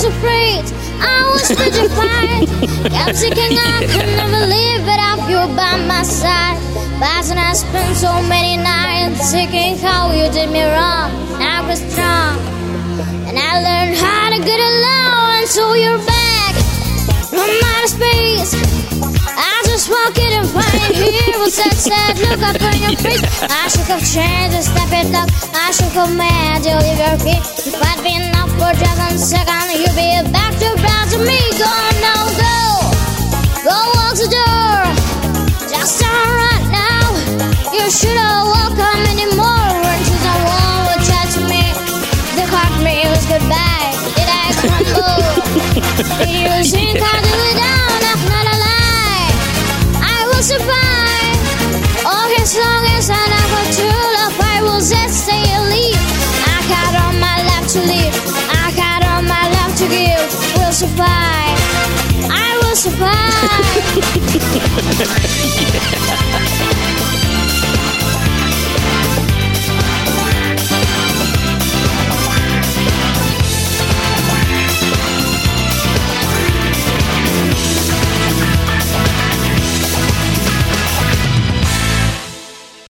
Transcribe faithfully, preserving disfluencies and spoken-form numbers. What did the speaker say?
was afraid, I was petrified. Kept thinking I could never live without you by my side. But and I spent so many nights thinking how you did me wrong. I was strong, and I learned how to get along. So you're back from outer space. I just walk in and find here with that sad look up on your face. I should have changed and step it up. I should have made you leave your key. If I'd been up for just one second, you'd be back to browse to me. Go now, go, go walk the door. Just turn right now. You should have welcome anymore. Into the wall would chat to me. The caught me was goodbye. Did I crumble? Did you think I'd do it down? That's not a lie. I will survive. Oh, as long as I never true love, I will just stay alive. I got all my life to live. I got all my life to give. We'll survive. I will survive. Yeah.